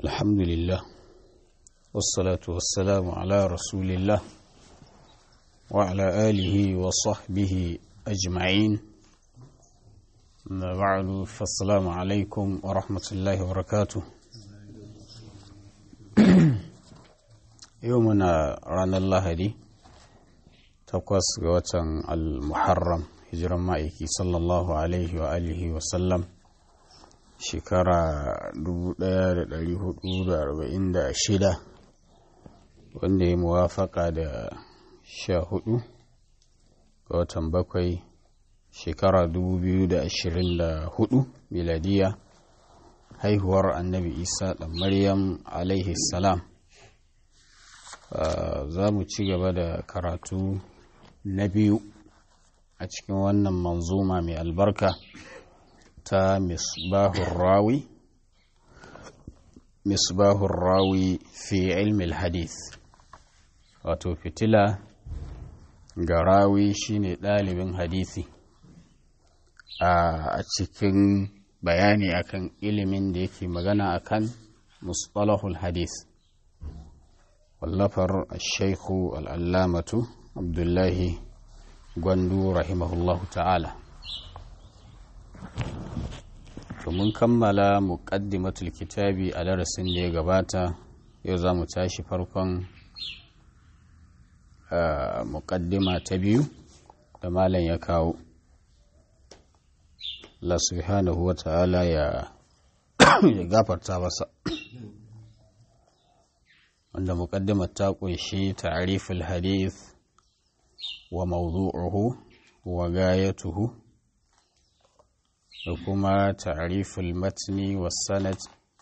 الحمد لله والصلاة والسلام على رسول الله وعلى آله وصحبه أجمعين. بعد فالسلام عليكم ورحمة الله وبركاته. يومنا رانا الله دي تقوس وطن المحرم هجرا مائكي صلى الله عليه وآله وسلم shekara 1446 wanda ya muwafaka da 14 ga watan bakwai shekara 2024 miladiya, haihuwar annabi isa da maryam alaihi salam. Za mu ci gaba da karatu na biyu a cikin wannan manzuma mai albarka ta misbahun rawi fi ilmi hadith, wato fitila ga rawi shine ɗalibin hadisi a cikin bayani akan ilimin da yake magana akan mustalahul hadith, wallafar al-shaykhu al-allamatu abdullahi gwandu rahimahullahu ta'ala. To mun kammala muqaddimatul kitabi a darasin da ya gabata. Yau za mu tashi farkon muqaddima ta biyu da malam ya kawo. Allah subhanahu wa ta'ala ya gafarta masa. Wanda muqaddimar ta kunshi ta'riful hadith wa mawdu'uhu wa gayatuhu, da kuma ta'riful matni was sanad,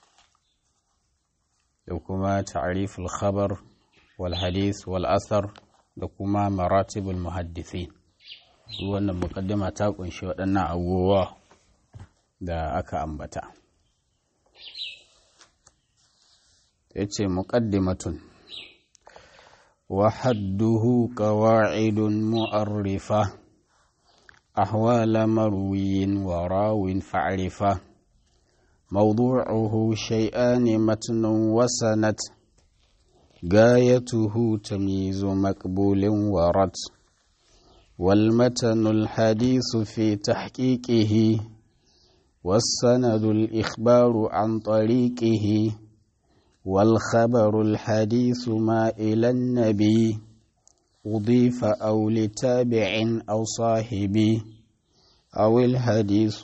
da kuma ta'riful khabar wal hadith wal athar, da kuma maratibul muhaddithin. Wannan muqaddima ta kunshi waɗannan abubuwa da aka ambata. Yace muqaddimatun wa hadduhu qawa'idun mu'arrifa أحوال مروي وراو فعرفة موضوعه شيئان متن وسند غايته تمييز مقبول ورد والمتن الحديث في تحقيقه والسند الإخبار عن طريقه والخبر الحديث ما إلى النبي أضيف أو لتابع أو صاحبي أو الحديث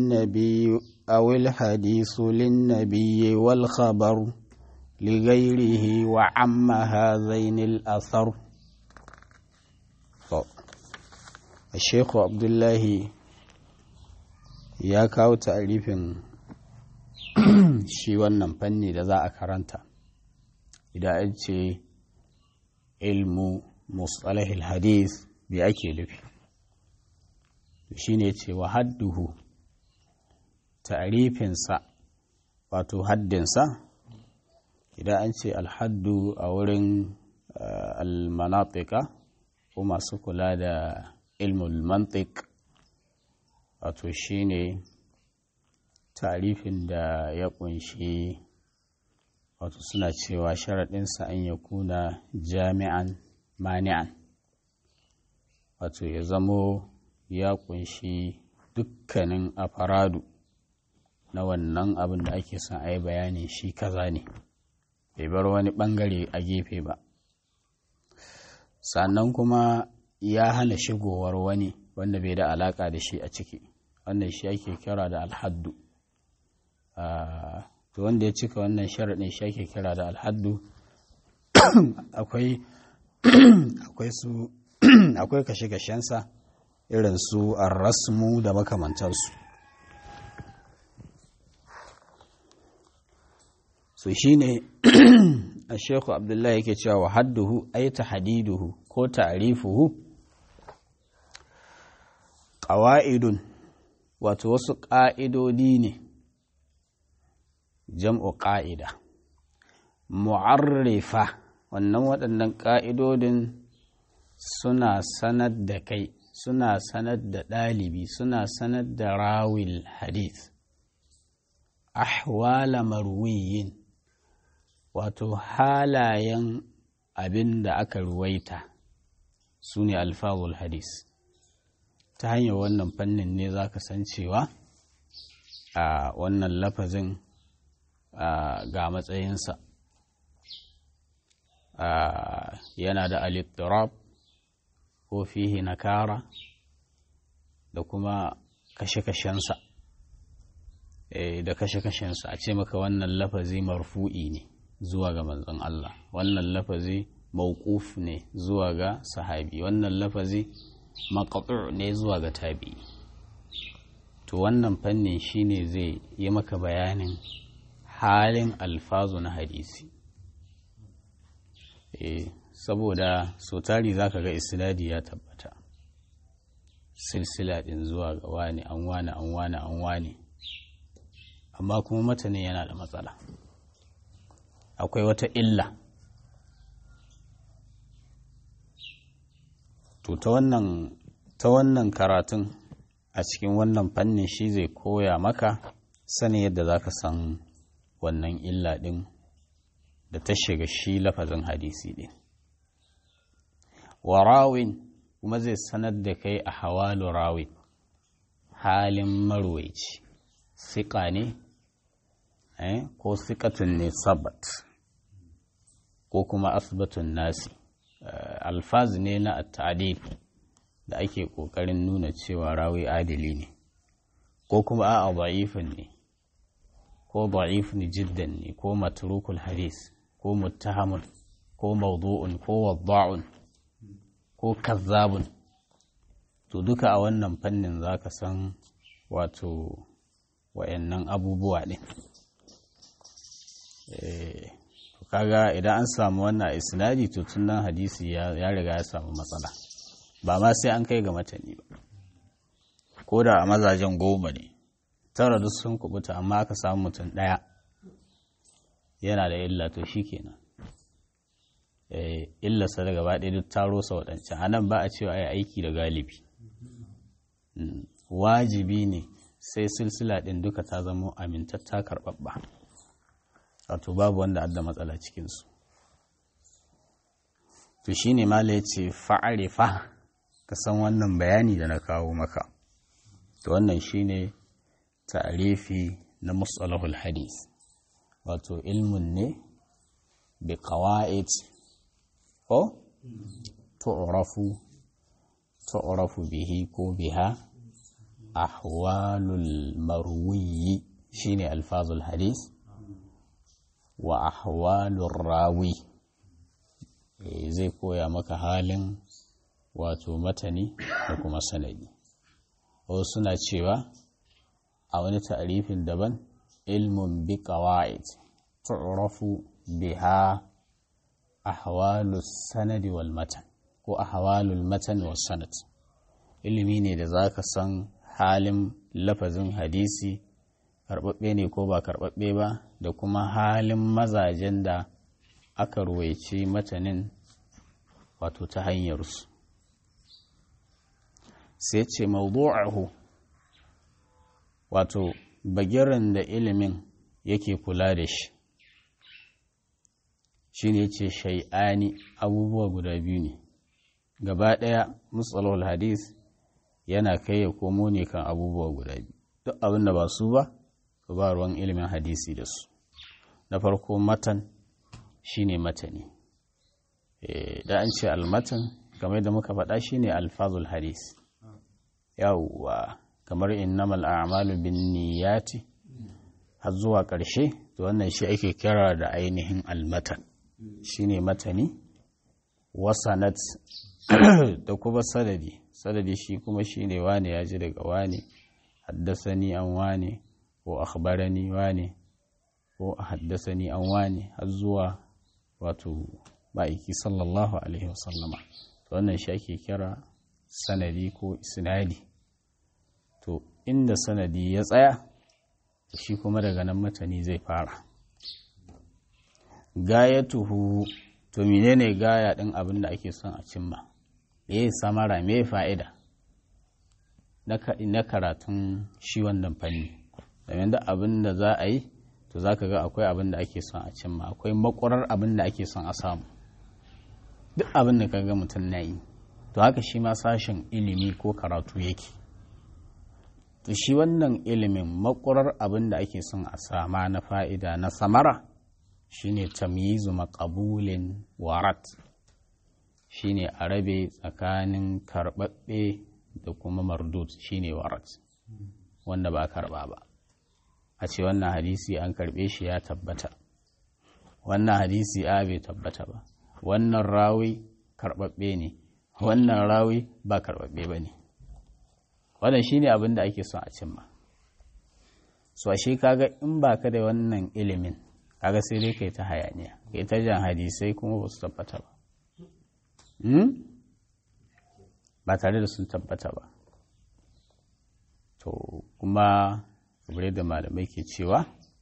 للنبي والخبر لغيره وعم هذين الأثر. الشيخ عبد الله ya kawo ta'arifin shi wannan fanni da za a karanta idan an ce ilmu mustalahil hadith bi ake nufi. Shine ce wa hadduhu, ta'rifinsa wato haddinsa. Idan an ce alhaddu a wurin almanatika ko masu kula da ilmul mantiq, wato shine ta'rifin da ya kunshi, wato suna cewa sharaɗinsa an yakuna jami'an mani'an, wato ya zamo ya kunshi dukkanin afaradu na wannan abin da ake son a yi bayani shi kaza ne, bai bar wani bangare a gefe ba. Sannan kuma ya hana shigowar wani wanda bai da alaka da shi a ciki, wannan shi ake kira da alhaddu. To wanda ya cika wannan sharaɗin shi ake kira da alhaddu. akwai kashe-kashensa irin su ar-rasmu da makamantarsu. So shine Sheikh Abdullahi yake cewa wa hadduhu ay tahdiduhu ko ta'rifuhu qawaidun, wato wasu ƙa'idodi ne, jam'u ƙa'ida, mu'arrifa. Wannan waɗannan ƙa'idodin suna sanar da kai, suna sanar da ɗalibi, suna sanar da rawil hadith ahwala marwiyin, wato halayen abin da aka ruwaita su ne alfazul hadis. Ta hanyar wannan fannin ne za ka san cewa a wannan lafazin ga matsayinsa, yana da al-ittirab ko fihi nakara da kuma kashe-kashensa. Da kashe-kashensa a ce maka wannan lafazi marfu'i ne zuwa ga manzon Allah, wannan lafazi mawquf ne zuwa ga sahabi, wannan lafazi maqtu' ne zuwa ga tabi'i. To wannan fannin shine zai yi maka bayanin halin alfazu na hadisi. Saboda so tari zaka ga isnadi ya tabbata, silsila din zuwa ga wani an wani, amma kuma matanin yana da matsala, akwai wata illa. To ta wannan karatun a cikin wannan fannin shi zai koya maka sanin yadda za ka san wannan illa ɗin da ta shiga shi lafazin hadisi ɗin. Wa rawin kuma zai sanar da kai a hawalu rawin, halin marwaici, siƙa ne ko siƙatun ne sabat ko kuma asbatun nasi. Alfaz ne na at-ta'dil da ake ƙoƙarin nuna cewa rawi adili ne, ko kuma a'a da'ifun ne, ko da'ifun jiddan ne, ko matrukul hadis, ko muttahamun, ko mawdu'un, ko wadda'un, ko kazzabun. To duka a wannan fannin zaka san wato wayannan abubuwa ɗin. Kaga idan an samu wannan isnadi to tun nan hadisi ya riga ya samu matsala, ba ma sai an kai ga matani ba. Ko da a mazajen 10 ne, 9 duk sun kubuta, amma aka samu mutum ɗaya yana da illa, to shikenan illarsa da gaba ɗaya duk taro sa waɗancan. A nan ba a cewa ai aiki da galibi, wajibi ne sai silsila ɗin duka ta zama amintatta karɓaɓɓa, wato babu wanda adda matsala cikinsu. To shi ne mala ya ce fa'arifa, ka san wannan bayani da na kawo maka. To wannan shi ne ta'arifi na mustalahul hadis, wato ilmun ne bi qawa'id ko tu'rafu bihi ko biha ahwalul marwi, shine alfazul hadis, wa ahwalur rawi. Zai koya maka halin wato matani da kuma sanadi. Wasu suna cewa a wani ta'arifin daban, ilmun bi qawa'id tu'rafu biha ahwalus sanadi wal matan, ko ahwalul matan was sanad. Ilimi ne da zaka san halin lafazin hadisi karɓaɓɓe ne ko ba karɓaɓɓe ba, da kuma halin mazajen da aka ruwaici matanin wato ta hanyarsu. Sai ce mawdu'ahu, wato bagiran da ilimin yake kula da shi shine ce shay'ani, abubuwa guda biyu ne gaba ɗaya. mustalahul hadis yana kai ya komo ne kan abubuwa guda biyu. Duk abin da ba su ba, ba ruwan ilimin hadisi da su. Na farko matan shine matani. Da an ce almatan kamar da muka faɗa shine alfazul hadis. Yawwa, kamar innamal a'malu binniyati har zuwa ƙarshe, to wannan shi ake kira da ainihin almatan, shine matani. Wasanat da kuma sanadi shi kuma shine wane ya ji daga wane, haddasani an wane, ko akhbarani wane, ko haddasani an wane, har zuwa wato ma'aiki sallallahu alaihi wasallama. To wannan shi ake kira sanadi ko isnadi. To inda sanadi ya tsaya, shi kuma daga nan matani zai fara. Gayatuhu, to menene gaya din abin da ake son a cimma? Samara, me fa'ida na karatun shi wannan fanni? Domin da abin da za a yi, to to za ka ga akwai abin da ake son a cimma, akwai makwarar abin da ake son a samu. Duk abin da ka ga mutum na yi, to haka shi ma sashen ilimi ko karatu yake. To shi wannan ilimin makwarar abin da ake son a sama na fa'ida na samara shine tamyizu maqbulin warat, shine a rabe tsakanin karɓaɓɓe da kuma mardud, shine warat, wanda ba karɓa ba. A ce wannan hadisi an karɓe shi ya tabbata, wannan hadisi bai tabbata ba, wannan rawi karɓaɓɓe ne, wannan rawi ba karɓaɓɓe ba ne. Wannan shine abin da ake son a cimma. So ashe kaga in ba ka da wannan ilimin, kaga sai dai kai ta hayaniya, kai ta jan hadisai kuma ba su tabbata ba, ba tare da sun tabbata ba. To kuma kamar da malamai ke cewa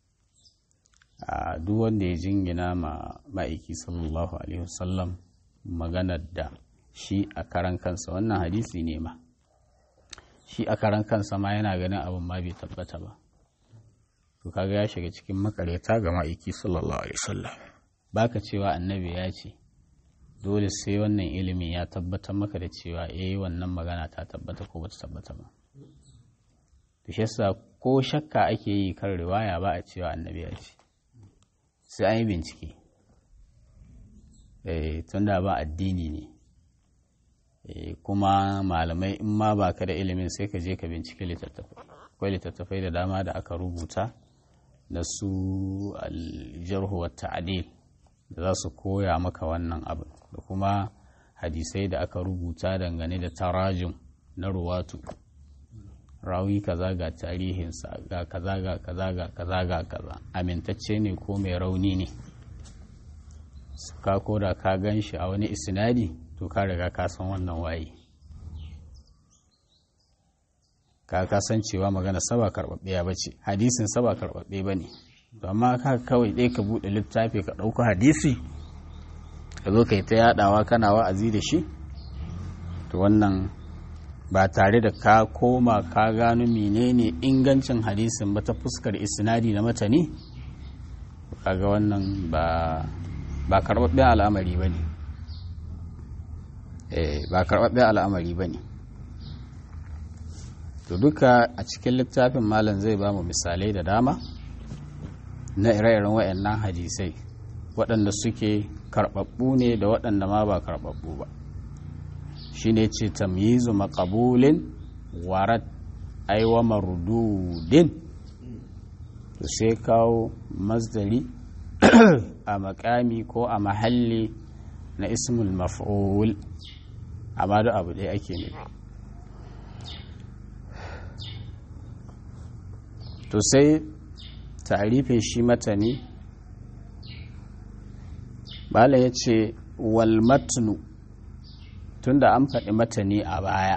a duk wanda ya jingina ma ma'aiki sallallahu alaihi wasallam maganar da shi a karan kansa, wannan hadisi ne ma, shi a karan kansa ma yana ganin abin ma bai tabbata ba, to kaga ya shiga cikin makareta ga ma'aiki sallallahu alaihi wasallam. Baka cewa annabi ya ce dole sai wannan ilimin ya tabbatar maka da cewa wannan magana ta tabbata ko bata tabbata ba. To shi yasa ko shakka ake yi kan riwaya ba a cewa annabi ya ce, sai an yi bincike. Tunda ba addini ne, kuma malamai in ma ba ka da ilimin sai ka je ka bincike littattafai. Akwai littattafai da dama da aka rubuta da su aljarhu wa ta'dil da za su koya maka wannan abin, da kuma hadisai da aka rubuta dangane da tarajum na ruwatu, rawi kaza ga tarihinsa, ga kaza ga kaza ga kaza ga kaza, amintacce ne ko mai rauni ne. Ka koda ka gan shi a wani isnadi, to ka riga ka san wannan waye, ka kasancewa magana saba karɓaɓɓiya ba ce, hadisin saba karɓaɓɓe ba ne. To amma ka kawai ɗaya ka buɗe littafi ka ɗauko hadisi ka zo ka yi ta yaɗawa kana wa'azi da shi, to wannan ba tare da ka koma ka gano menene ingancin hadisin ba ta fuskar isnadi na matani, kaga wannan ba karɓaɓɓen al'amari ba ne. Ba karɓaɓɓen al'amari ba ne. To duka a cikin littafin malam zai ba mu misalai da dama na ire-iren waɗannan hadisai, waɗanda suke karɓaɓɓu ne da waɗanda ma ba karɓaɓɓu ba. Shi ne ce tamyizu maqbulin warat aiwa mardudin. To sai kawo masdari a makami ko a mahalli na ismul maf'ul, amma da abu ɗaya ake nufi. To sai ta'arifin shi matani, bala ya ce wal matnu, tunda an faɗi matani a baya,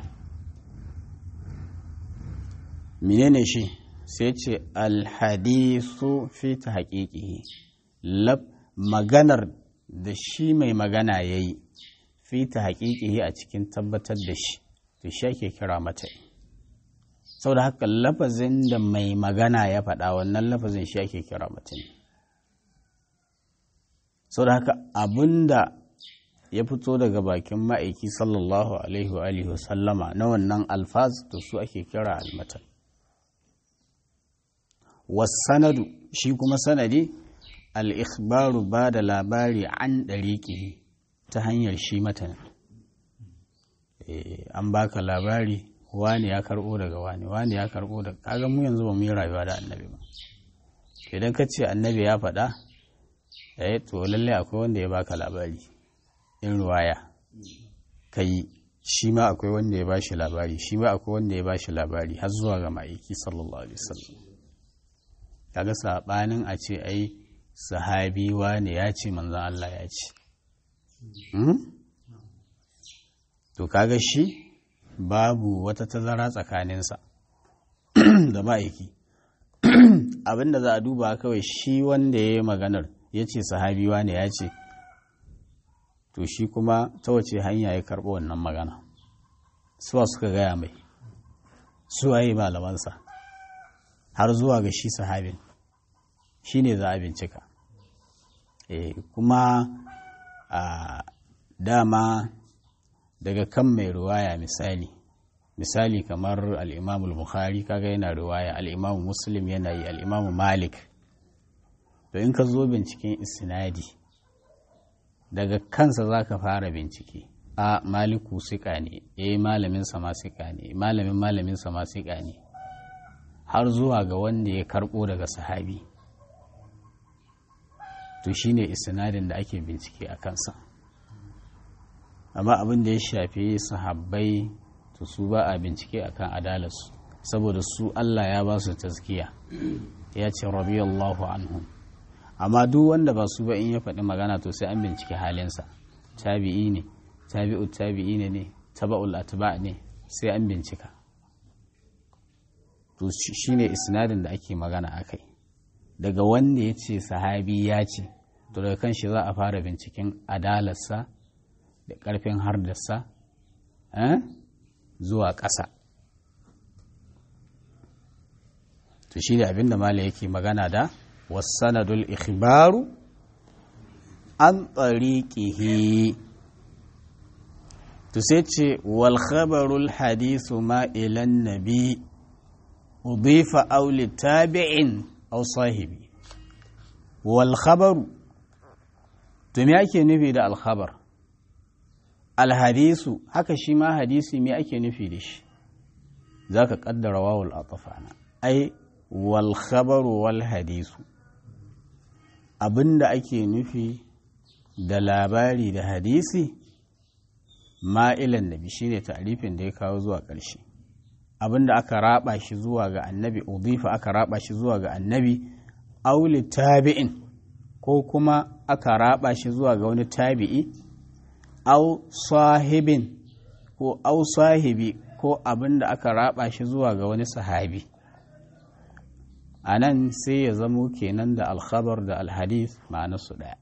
menene shi? Sai ce alhadisu fi ta haƙiƙihi, maganar da shi mai magana ya yi fi ta haƙiƙihi a cikin tabbatar da shi, to shi ake kira matani. Sau da haka lafazin da mai magana ya faɗa, wannan lafazin shi ake kira matani. Sau da haka abinda ya fito daga bakin ma'aiki sallallahu alaihi wa alihi wasallama na wannan alfaz, to su ake kira almatan. Wasanadu shi kuma sanadi, al-ikhbaru ba da labari an ɗariƙi ta hanyar shi matan. An baka labari, wani ya karɓo daga wani ya karɓo daga, kaga mu yanzu ba mu yi rayuwa da annabi ba. Idan ka ce annabi ya faɗa, to lallai akwai wanda ya baka labari in ruwaya kai, shi ma akwai wanda ya bashi labari, shi ma akwai wanda ya bashi labari har zuwa ga ma'aiki sallallahu alaihi wasallam. Kaga sabanin a ce ai sahabi wane ya ce manzon Allah ya ce, to kaga shi babu wata tazara tsakaninsa da ma'aiki. Abinda za a duba kawai shi wanda ya yi maganar ya ce sahabi wane ya ce, to shi kuma ta wace hanya ya karɓo wannan magana, suwa suka gaya mai, suwa yi malamansa har zuwa ga shi sahabin. shine za a bincika. Kuma a dama daga kan mai ruwaya misali kamar al'imamul Bukhari kaga yana ruwaya, al'imamu Muslim yana yi, al'imamu Malik. To in ka zo binciken isnadi daga kansa za ka fara bincike, a Maliku siƙa ne, malaminsa ma siƙa ne, malaminsa ma siƙa ne, har zuwa ga wanda ya karɓo daga sahabi. To shine isnadin da ake bincike a kansa. Amma abin da ya shafi sahabbai to su ba a bincike akan adalarsu, saboda su Allah ya ba su tazkiya, ya ce radiyallahu anhum. Amma duk wanda ba su ba in ya faɗi magana to sai an bincike halinsa, tabi'i ne, tabi'ut tabi'i ne, taba'ul atba' ne, sai an bincika. To shine isnadin da ake magana akai, daga wanda ya ce sahabi ya ce, to daga kan shi za a fara binciken adalarsa da ƙarfin hardarsa zuwa ƙasa. To shi da abinda mala yake magana da wasanadul ikhbaru an tariqihi. To sai ce wal khabarul hadithu ma ilan nabi udifa aw li tabi'in aw sahibi. Wal khabaru, to me ake nufi da al khabar? Al hadisu, haka shi ma hadisi me ake nufi da shi? Zaka kaddara wawul atafana, ai wal khabaru wal hadisu, abinda ake nufi da labari da hadisi ma'ilan nabi shine ta'rifin da ya kawo zuwa ƙarshe. Abinda aka raba shi zuwa ga annabi, udifa aka raba shi zuwa ga annabi, auli tabi'in, ko kuma aka raba shi zuwa ga wani tabi'i, au sahibin ko au sahibi, ko abinda aka raba shi zuwa ga wani sahabi. A nan sai ya zamo kenan da alkhabar da alhadis ma'anarsu ɗaya,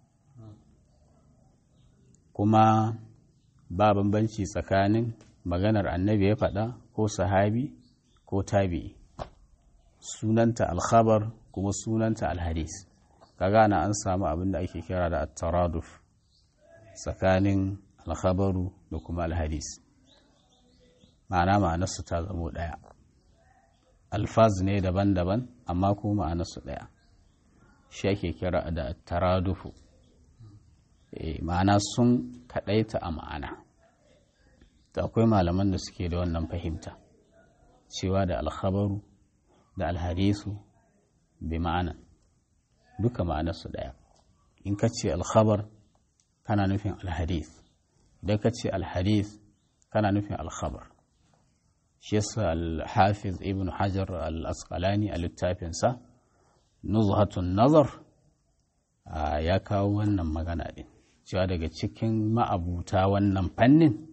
kuma ba bambanci tsakanin maganar annabi ya faɗa ko sahabi ko tabi'i. Sunanta alkhabar kuma sunanta alhadis. Kaga na an samu abin da ake kira da at-taraduf tsakanin alkhabaru da kuma alhadis, ma'anarsu ta zamo ɗaya. Alfaz ne daban-daban amma kuma ma'anarsu ɗaya, shi ake kira da taradufu. Ma'ana sun kaɗaita a ma'ana. Da akwai malaman da suke da wannan fahimta cewa da alkhabaru da alhadisu bi ma'ana duka ma'anarsu ɗaya. In ka ce alkhabar kana nufin alhadis, idan ka ce alhadis kana nufin alkhabar. Shi yasa al-Hafiz Ibn Hajar al-Asqalani a littafinsa Nuzhatun Nazar ya kawo wannan magana din, cewa daga cikin ma'abuta wannan fannin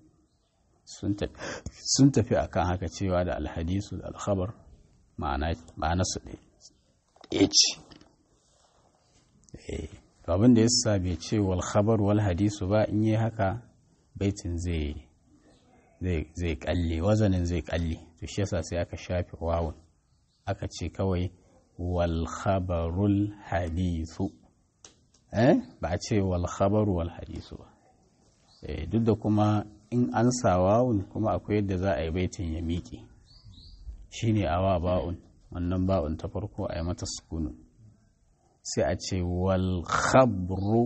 sun tafi akan haka, cewa da alhadisu da alkhabar ma'ana su ɗaya ce. Abin da yasa bai ce wal khabar wal hadisu ba, in yi haka baitin zai kalle, wazanin zai kalle. To shi yasa sai aka shafe wawun, aka ce kawai wal khabarul hadisu, ba a ce wal khabaru wal hadisu ba. Duk da kuma in an sa wawun kuma akwai yadda za a yi baitin ya miƙe, shine awa ba'un, wannan ba'un ta farko a yi mata sukunu, sai a ce wal khabru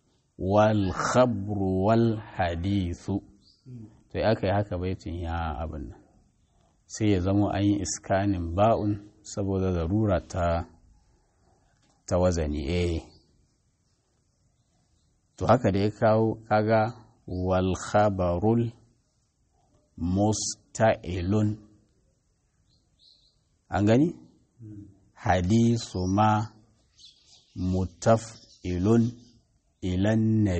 wal hadisu. To aka yi haka baitin ya abin nan, sai ya zama an yi iskanin ba'un saboda zarura ta wazani. To haka da ya kawo kaga wal khabarul musta'ilun, an gani? Hadisu ma mutaf'ilun ilan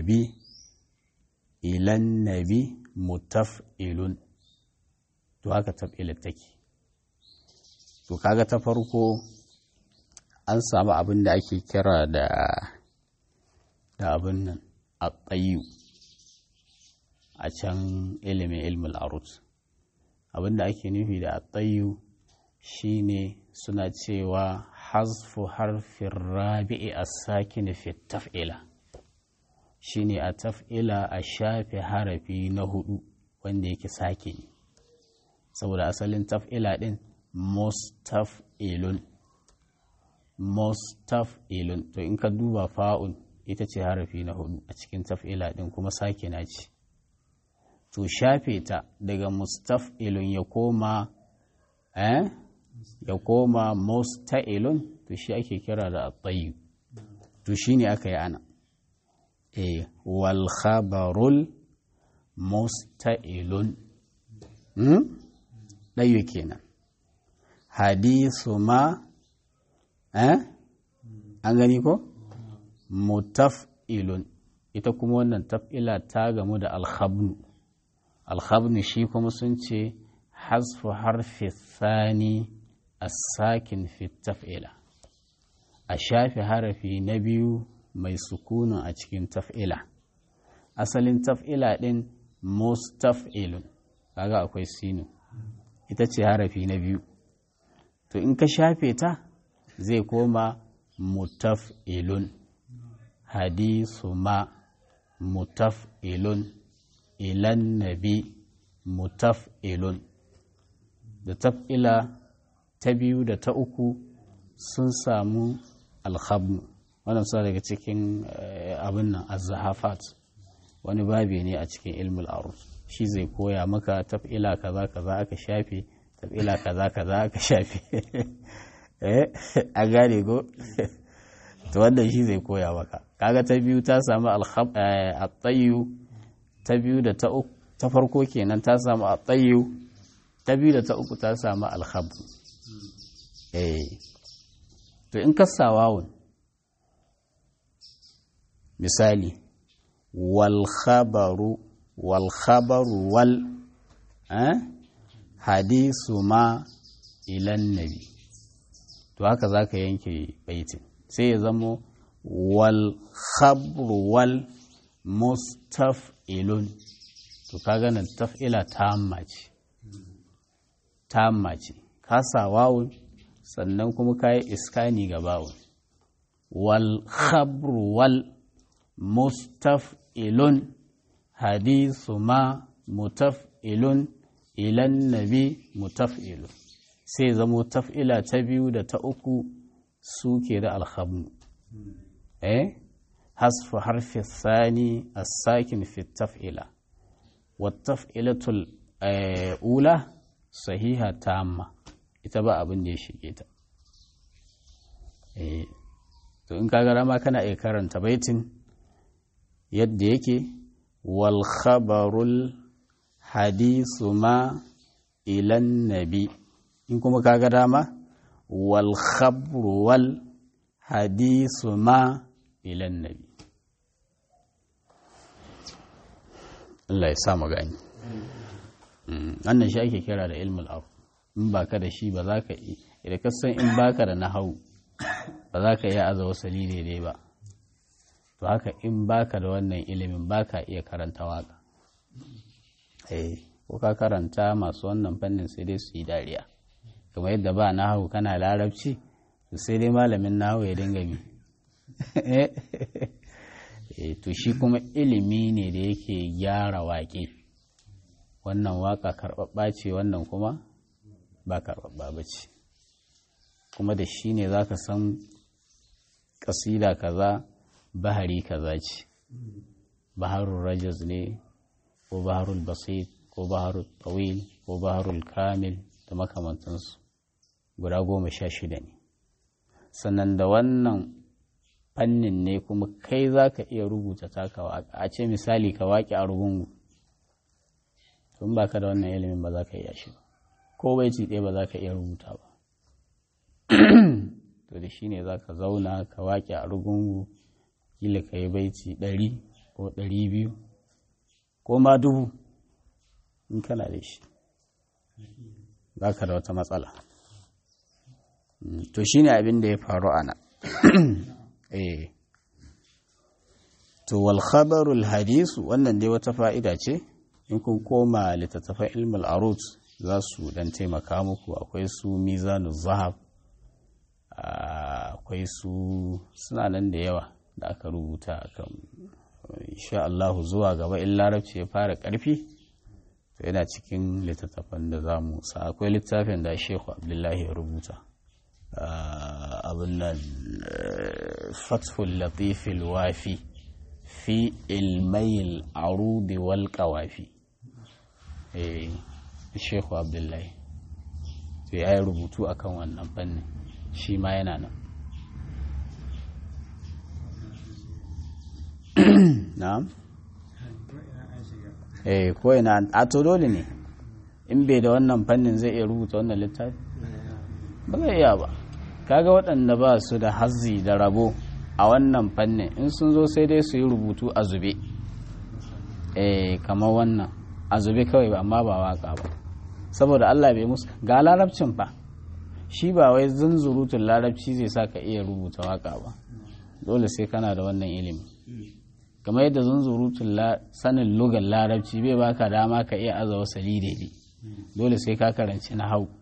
nabi mutaf'ilun. To haka taf'ila take. To kaga ta farko an samu abin da ake kira da abin nan at-tayyu a can ilmul arut. Abin da ake nufi da at-tayyu shine suna cewa hazfu harfin rabi'i as-sakin fi taf'ila shine a taf'ila a shafe harafi na hudu wanda yake sakini saboda asalin taf'ila din mustaf'ilun to in ka duba fa'un ita ce harafi na hudu a cikin taf'ila din kuma sakina ce to shafe ta daga mustaf'ilun ya koma musta'ilun to shi ake kira da at-tayyib to shine aka yi ana wal khabarul musta'ilun ɗayo kenan hadisu ma an gani ko mutaf'ilun ita kuma wannan taf'ila ta gamu da alhabnu shi kuma sun ce hasfu harfi thani as-sakin fi taf'ila a shafi harafi na biyu mai sukunin a cikin taf'ila asalin taf'ila din mustaf'ilun kaga akwai sinu ita ce harafi na biyu to in ka shafe ta zai koma mutaf'ilun hadisu ma mutaf'ilun ilan nabi mutaf'ilun da taf'ila ta biyu da ta uku sun samu alhabnu wannan suna daga cikin abin nan az-zahafat wani babi ne a cikin ilmul arus shi zai koya maka taf'ila kaza kaza aka shafe taf'ila kaza kaza aka shafe a gane go to wannan shi zai koya maka kaga ta biyu ta samu at-tayyu ta biyu da ta uku ta farko kenan ta samu at-tayyu ta biyu da ta uku ta samu al-khab to in ka sawawun misali wal khabaru wal hadisu ma ilan nabi to haka zaka yanke baitin sai ya zamo wal khabru wal mustaf'ilun to kaga nan taf'ila tamma ce ka sa wawun sannan kuma kai iskani ga bawun wal khabru wal mustaf'ilun hadisu ma mutaf'ilun ilan nabi mutaf'ilun sai zamo taf'ila ta biyu da ta uku suke da alhabnu hasfu harfi thani as-sakin fi taf'ila wa taf'ilatul ula sahiha tamma ita ba abin da ya shige ta to in kaga rama kana iya karanta baitin yadda yake wal khabarul hadisu ma ilan nabi in kuma kaga dama wal khabru wal hadisu ma ilan nabi Allah ya samu gani wannan shi ake kira da ilmul arf in baka da shi ba za ka yi idan ka san in baka da nahawu ba za ka iya aza wasali daidai ba to haka in baka da wannan ilimin baka iya karanta waka ko ka karanta masu wannan fannin sai dai su yi dariya kamar yadda ba nahawu kana larabci to sai dai malamin nahawu ya dinga bi to shi kuma ilimi ne da yake gyara waƙe wannan waka karɓaɓɓa ce wannan kuma ba karɓaɓɓa ba ce kuma da shi ne za ka san ƙasida kaza bahari kaza ce baharul rajaz ne ko baharul basit ko baharul tawil ko baharul kamil da makamantansu guda 16 ne sannan da wannan fannin ne kuma kai za ka iya rubuta taka waka a ce misali ka waƙi a rugungu tun ba ka da wannan ilimin ba za ka iya shi ba ko baiti ɗaya ba za ka iya rubuta ba to da shi ne za ka zauna ka waƙi a rugungu kila ka yi baiti 100 ko 200 ko ma 1000 in kana da shi za ka da wata matsala to shi ne abin da ya faru a nan to wal khabarul hadisu wannan dai wata fa'ida ce in kun koma littattafan ilmul arut za su dan taimaka muku akwai su mizanul zahab akwai su suna nan da yawa da aka rubuta akan insha Allah zuwa gaba in larabci ya fara ƙarfi to yana cikin littattafan da za mu sa. Akwai littafin da Shehu Abdullahi ya rubuta abin nan Fathul Latifil Wafi fi ilmayil arudi wal qawafi, Shehu Abdullahi to ya yi rubutu akan wannan fannin, shi ma yana nan. Na'am, ko ina a to dole ne in bai da wannan fannin zai iya rubuta wannan littafi ba zai iya ba. Kaga waɗanda ba su da hazzi da rabo a wannan fannin in sun zo sai dai su yi rubutu a zube, kamar wannan a zube kawai ba, amma ba waka ba, saboda Allah bai musu ga larabcin fa, shi ba wai zunzurutun larabci zai sa ka iya rubuta waka ba, dole sai kana da wannan ilimi. Kamar yadda zunzurutun sanin lugar larabci bai baka dama ka iya aza wasali daidai, dole sai ka karanci na hau,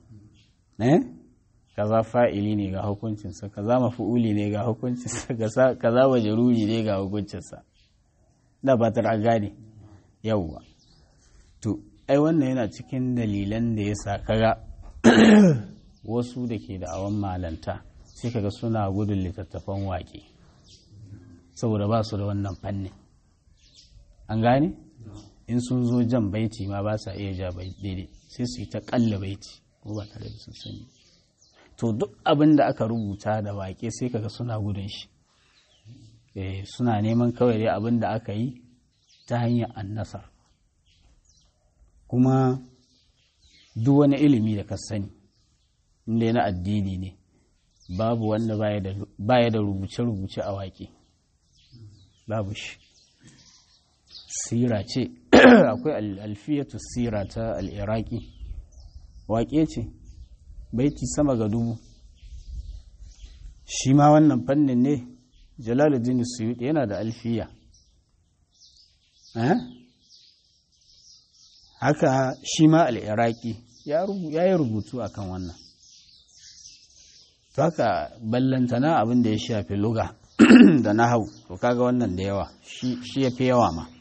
kaza fa'ili ne ga hukuncinsa, kaza mafu'uli ne ga hukuncinsa, kaza wajaruri ne ga hukuncinsa, da ba ta gane yawwa. To ai wannan yana cikin dalilan da ya sa kaga wasu da ke da awon malanta sai kaga suna gudun littattafan waƙe saboda ba su da wannan fannin, an gane in sun zo jan baiti ma ba sa iya ja daidai, sai su yi ta ƙalla baiti ko ba tare da sun sani. To duk abin da aka rubuta da waƙe sai kaga suna gudun shi, suna neman kawai dai abin da aka yi ta hanyar annasar. Kuma duk wani ilimi da ka sani inda na addini ne babu wanda baya da rubuce-rubuce a waƙe, babu shi. Sira ce akwai alfiyatu sira ta al'iraki, waƙe ce baiti sama ga 1000. Shi ma wannan fannin ne Jalaluddin Suyuti yana da alfiya, haka shi ma al'iraki ya yi rubutu akan wannan. To haka ballantana abin da ya shafi luga da nahau, to kaga wannan da yawa shi ya fi yawa ma.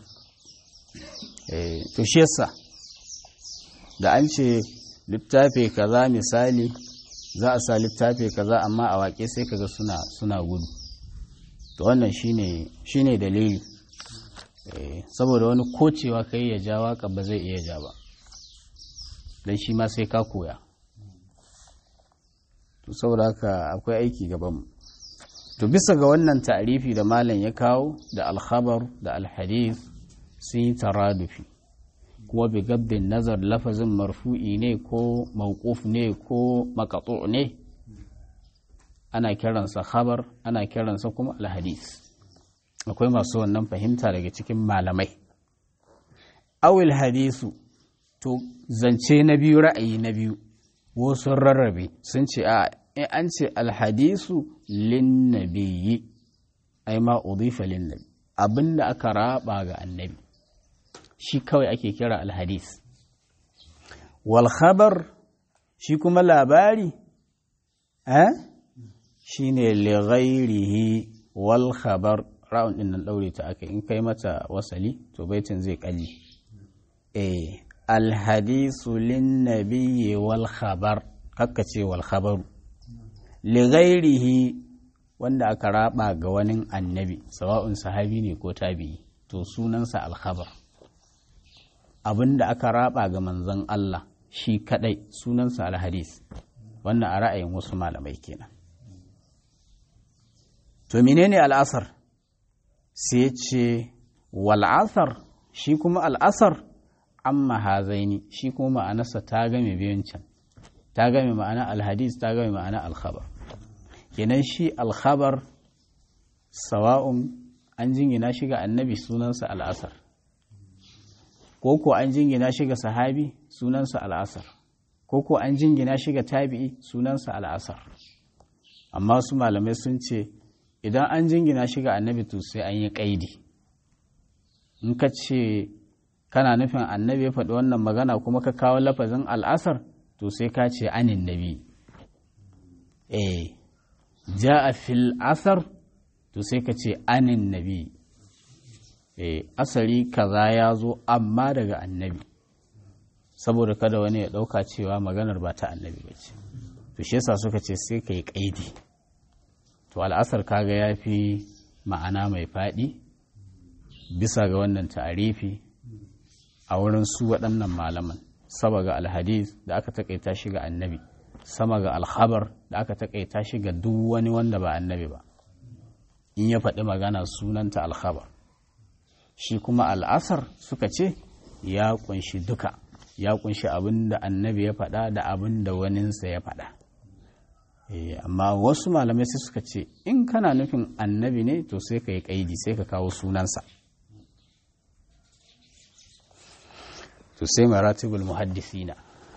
To shi yasa da an ce littafi kaza misali za a sa littafi kaza amma a waƙe sai kaga suna gudu, to wannan shine dalili. Saboda wani kocewa kai ya ja waka ba zai iya ja ba, dan shi ma sai ka koya. To saboda haka akwai aiki gabanmu. To bisa ga wannan ta'arifi da malam ya kawo da alkhabar da alhadith sun yi taradufi, kuma bi gabbin nazar lafazin marfu'i ne ko mawquf ne ko maqtu' ne, ana kiransa khabar ana kiransa kuma alhadith. Akwai masu wannan fahimta daga cikin malamai. Awil hadisu, to zance na biyu, ra'ayi na biyu, wasu rarrabe sun ce an ce alhadisu lin nabiyyi ai ma udifa lin nabi, abinda aka raba ga annabi shi kawai ake kira alhadis. Wal khabar shi kuma labari shine li ghairihi wal khabar, ra'un din nan daure ta aka, in kai mata wasali to baitin zai kalli. Alhadisu lin nabiyyi wal khabar, haka ce wal khabaru li ghairihi, wanda aka raba ga wani annabi sawa'un sahabi ne ko tabi'i, to sunansa alkhabar. Abinda aka raba ga manzon Allah shi kadai sunansa alhadis, wannan a ra'ayin wasu malamai kenan. To menene al'asar? Sai ce wal asar, shi kuma al'asar amma hazaini, shi kuma ma'anarsa ta game biyun can, ta game ma'ana alhadis ta game ma'ana alkhabar. Kenan shi alkhabar sawa'un an jingina shi ga annabi sunansa al'asar, ko an jingina shi ga sahabi sunansa al'asar, ko an jingina shi ga tabi'i sunansa al'asar. Amma su malamai sun ce idan an jingina shi ga annabi to sai an yi ƙaidi. In ka ce kana nufin annabi ya faɗi wannan magana kuma ka kawo lafazin al'asar, to sai ka ce anin nabi. ja'a fil asar to sai ka ce anin nabi asari kaza ya zo amma daga annabi, saboda kada wani ya ɗauka cewa maganar ba ta annabi ba ce. To shi yasa suka ce sai ka yi ƙaidi. To al'asar kaga ya fi ma'ana mai faɗi bisa ga wannan ta'arifi a wurin su waɗannan malaman, sama ga alhadis da aka taƙaita shi ga annabi, sama ga alhabar da aka taƙaita shi ga duk wani wanda ba annabi ba, in ya faɗi magana sunanta alhabar. Shi kuma al'asar suka ce ya ƙunshi duka, ya ƙunshi abin da annabi ya faɗa da abin da waninsa ya faɗa. Amma wasu malamai sai suka ce in kana nufin annabi ne to sai ka yi ƙaidi, sai ka kawo sunansa. To sai maratibul muhaddisina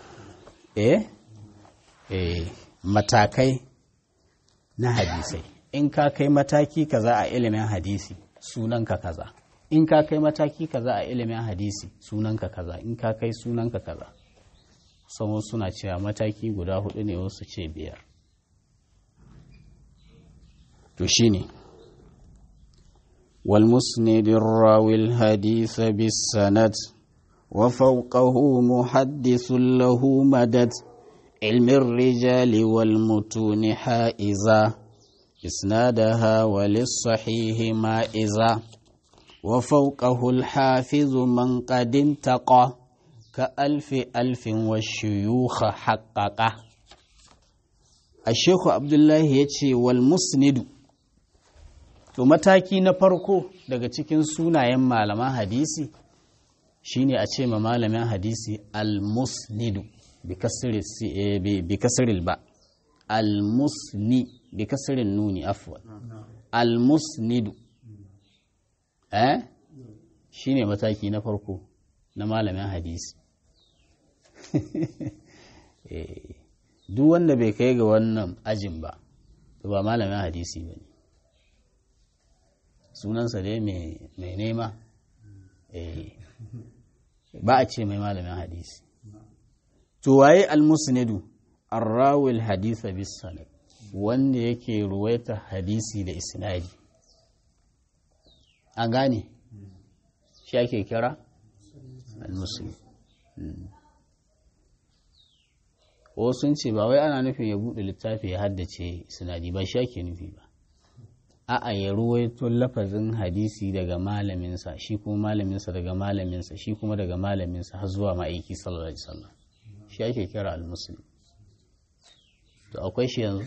matakai na hadisai. In ka kai mataki kaza a ilimin hadisi sunanka kaza, in ka kai mataki kaza a ilimin hadisi sunanka kaza, in ka kai sunanka kaza. Samo suna cewa mataki guda 4 ne, wasu ce 5. to shine wal musnidir rawil hadith bis sanad wa fawqahu muhaddithun lahu madad ilmi ar-rijali wal mutuni haiza isnadaha walis sahihi ma'iza wa fawqahu al-hafiz man qad intaqa ka alfi alfin wa shuyukha haqqaqa. Sheikhu Abdullahi ya ce wal musnidu, to mataki na farko daga cikin sunayen malaman hadisi shine a ce ma malamin hadisi al musnidu bi kasril ba, al musni bi kasrin nuni afwan, al musnidu shine mataki na farko na malamin hadisi. Duk wanda bai kai ga wannan ajin ba to ba malamin hadisi ba ne, sunansa dai mai nema, ba a ce mai malamin hadisi. To waye almusnidu? arrawil haditha bis sanad, wanda yake ruwaita hadisi da isnadi. An gane shi ake kira almusnid. Ko sun ce ba wai ana nufin ya buɗe littafi ya haddace sinadi ba, shi ake nufi ba. A'a, ya ruwaito lafazin hadisi daga malaminsa, shi kuma malaminsa daga malaminsa, shi kuma daga malaminsa har zuwa ma'aiki sallallahu alaihi wasallam. Shi ake kira al-muslim. To akwai shi yanzu?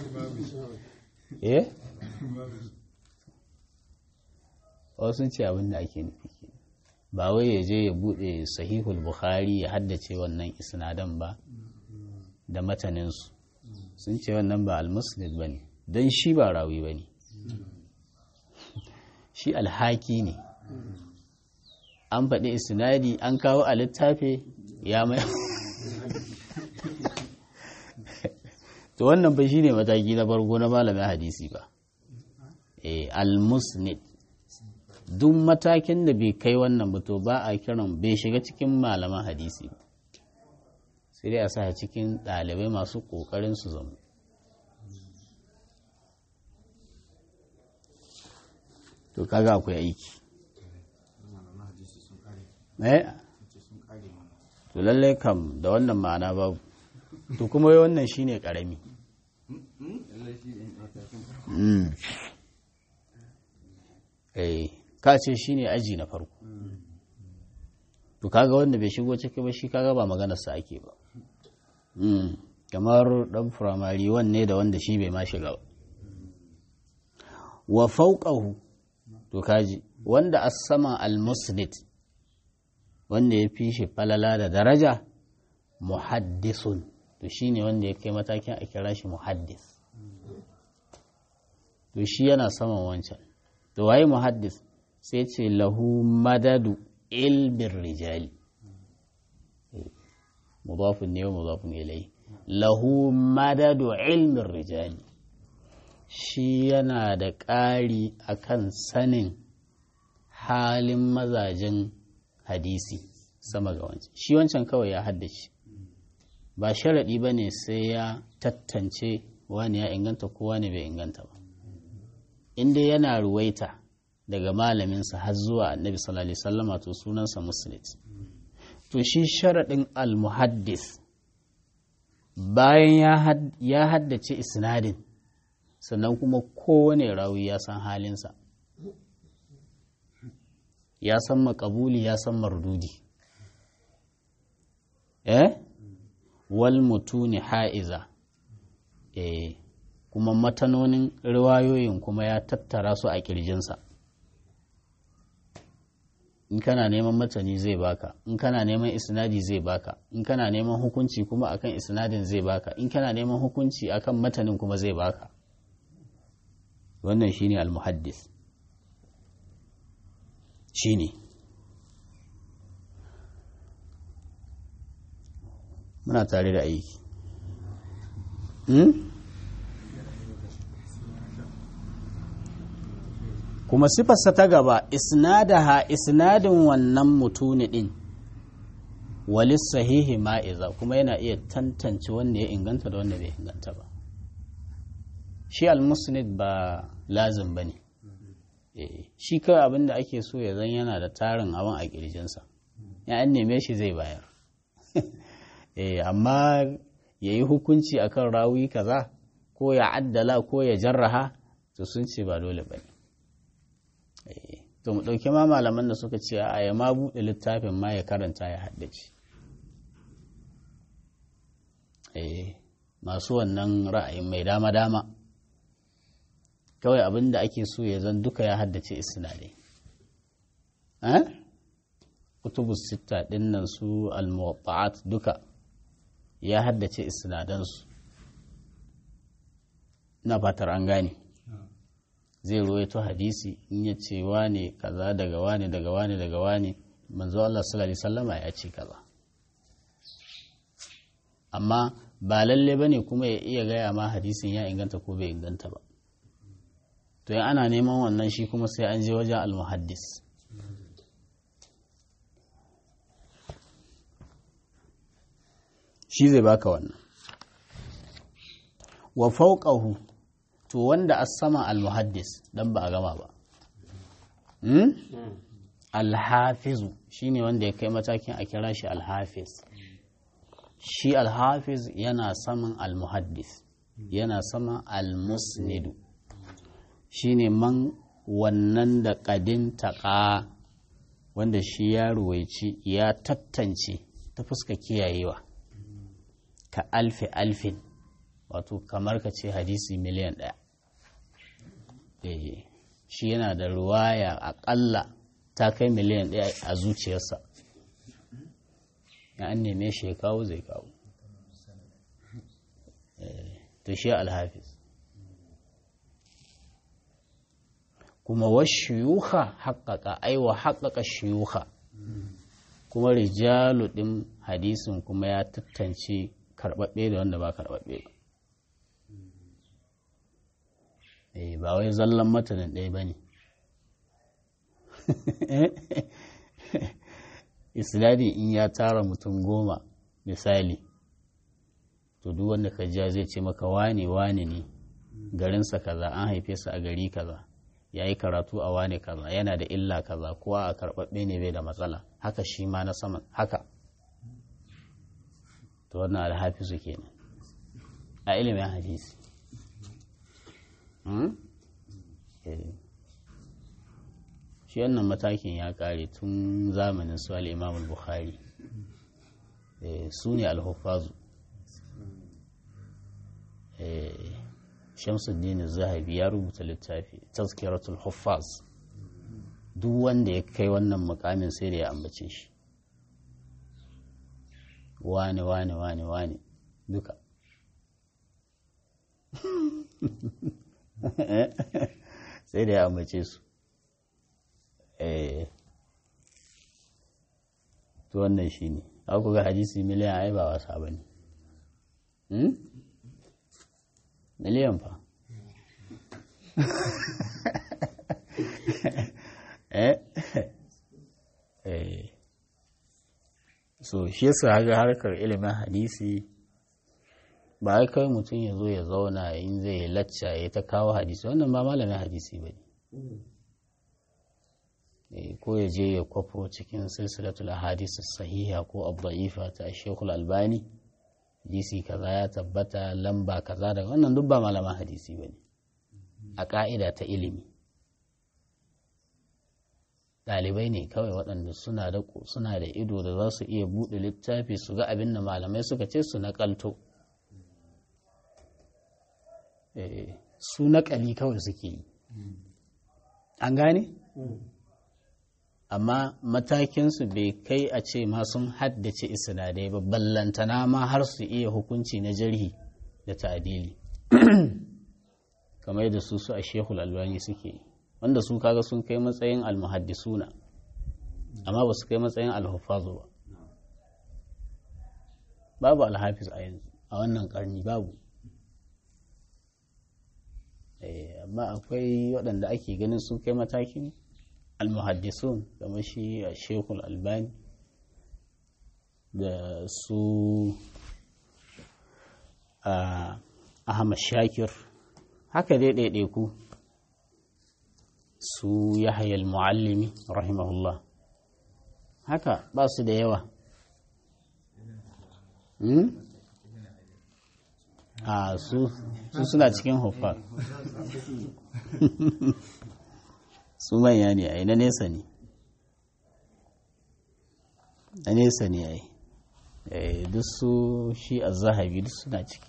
Ko sun ce abin da ake nufi ba wai ya je ya buɗe sahihul bukhari ya haddace wannan isnadan ba da mataninsu. Sun ce wannan ba al-musnid ba ne, don shi ba rawi ba ne, shi alhaki ne. An faɗi isnadi an kawo a littafi ya mai to wannan ba shi ne mataki na farko na malamin hadisi ba. Al-musnid duk matakin da bai kai wannan ba to ba a kiran, bai shiga cikin malaman hadisi ba, sai dai a sa cikin ɗalibai masu ƙoƙarin su zama. To kaga akwai aiki. To lallai kam da wannan ma'ana babu. To kuma wannan shine ƙarami. Ka ce shine aji na farko. To kaga wanda bai shigo ciki ba shi kaga ba maganarsa ake ba. Kamar ɗan firamari wanne da wanda shi bai ma shiga ba. Wa fauqahu, to kaji wanda as-sama al-musnid, wanda ya fi shi falala da daraja, muhaddisun, to shine wanda ya kai matakin a kira shi muhaddis. To shi yana saman wancan. To waye muhaddis? Sai ce lahu madadu ilmin rijali, mudafun ne wa mudafun ilai. Lahu madadu ilmin rijali, shi yana da ƙari akan sanin halin mazajen hadisi sama ga wancan. Shi wancan kawai ya haddace, ba sharaɗi ba ne sai ya tattance wani ya inganta ko wani bai inganta ba inda yana ruwaita daga malaminsa har zuwa annabi sallallahu alaihi wasallama to sunansa musnad to shi sharadin al-muhaddis bayan ya haddace isnadin sannan kuma kowane rawi ya san halinsa ya san makabuli ya san mardudi wal mutuni ha'iza kuma matanonin riwayoyin kuma ya tattara su a kirjinsa in kana neman matani zai baka in kana neman isnadi zai baka in kana neman hukunci kuma akan isnadin zai baka in kana neman hukunci akan matanin kuma zai baka wannan shine al-muhaddis shine muna tare da aiki kuma sifarsa ta gaba isnadin wannan mutune din walis sahihi ma'iza kuma yana iya tantance wanda ya inganta da wanda bai inganta ba shi al-musnid ba lazim bane shi kawai abin da ake so ya zan yana da tarin abin a kirjinsa ya an neme shi zai bayar amma ya yi hukunci akan rawi kaza ko ya addala ko ya jarraha to sun ce ba dole bane to mu ɗauki ma malaman da suka ce a ya ma buɗe littafin ma ya karanta ya haddace masu wannan ra'ayin mai dama-dama kawai abin da ake so ya zan duka ya haddace isnadai kutubus sitta ɗin nan su al-muwatta'at duka ya haddace isnadansu na fatar an gane zai ruwaito hadisi in ya ce wane kaza daga wane daga wane daga wane manzo Allah sallallahu alaihi wasallama ya ce kaza amma ba lalle bane kuma ya iya gaya ma hadisin ya inganta ko bai inganta ba to in ana neman wannan shi kuma sai an je wajen al-muhaddis shi zai baka wannan wa fawqahu to wanda as-sama al-muhaddis dan ba a gama ba al-hafizu shine wanda ya kai matakin a kira shi al-hafiz shi al-hafiz yana saman al-muhaddis yana sama al-musnidu shine man wannan da qadin taqa wanda shi ya ruwaici ya tattance ta fuska kiyayewa ka alfin wato kamar ka ce hadisi miliyan 1 shi yana da ruwaya akalla ta kai miliyan 1 a zuciyarsa ya an neme shi ya kawo zai kawo to shi alhafiz kuma wa shuyuha haƙaƙa aiwa haƙaƙa shuyuha kuma rijalu ɗin hadisin kuma ya tattance karɓaɓɓe da wanda ba karɓaɓɓe ba ba wai zallan matanin ɗaya ba ne isnadi in ya tara mutum 10 misali to duk wanda ka ja zai ce maka wane ne garinsa kaza an haife su a gari kaza ya yi karatu a wane kaza yana da illa kaza kowa a karɓaɓɓe ne bai da matsala haka shi ma na saman haka to wannan alhafizu kenan a ilimin hadisi shi wannan matakin ya kare tun zamanin su al-imam al-bukhari su ne al-huffazu Shamsuddin Zahabi ya rubuta littafi Tazkiratul Huffaz duk wanda ya kai wannan mukamin sai da ya ambace shi wane duka sai da ya ambace su to wannan shine aku ga hadisi miliyan ai ba wasa bane miliyan fa so shi yasa ga harkar ilimin hadisi ba ai kai mutum ya zo ya zauna in zai yi lacca ya ta kawo hadisi wannan ba malamin hadisi ba ne ko ya je ya kwafo cikin silsilatul hadis sahiha ko abda'ifa ta Sheikhul Albani hadisi kaza ya tabbata lamba kaza da wannan duk ba malaman hadisi ba ne a ka'ida ta ilimi ɗalibai ne kawai waɗanda suna da ido da za su iya buɗe littafi su ga abin da malamai suka ce su naƙalto su naƙali kawai suke yi an gane? amma matakinsu bai kai a ce ma sun haddace isnadai ba ballantana ma har su iya hukunci na jarhi da ta'adili kamar da su a Sheikhul Albani suke yi wanda su kaga sun kai matsayin almuhaddisuna amma ba su kai matsayin alhufazu ba babu alhafiz a yanzu a wannan karni babu amma akwai waɗanda ake ganin sun kai matakin almuhaddisun kamar shi a Sheikhul Albani da su Ahmad Shakir haka dai ɗaiɗaiku su Yahya al-Muallimi rahimahullah haka ba su da yawa su suna cikin huffar su manya ne ai na nesa ne ai duk su shi az-Zahabi duk suna ciki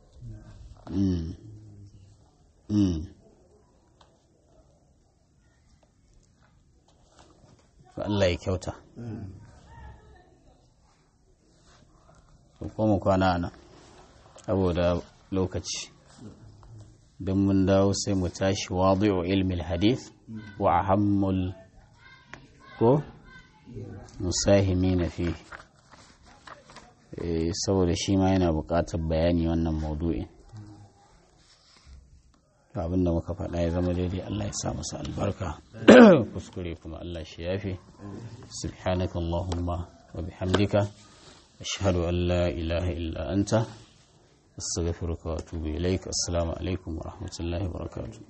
Allah ya kyauta ko mu kwana nan saboda lokaci don mun dawo sai mu tashi wadi'u ilmi al-hadith wa ahammul ko musahimina fi saboda shi ma yana buƙatar bayani wannan maudu'in abinda muka faɗa ya zama daidai Allah ya sa masa albarka kuskure kuma Allah shi yafe subhanaka allahumma wa bihamdika ashhadu an la ilaha illa anta astaghfiruka wa atubu ilaik assalamu alaikum wa rahmatullahi wa barakatuh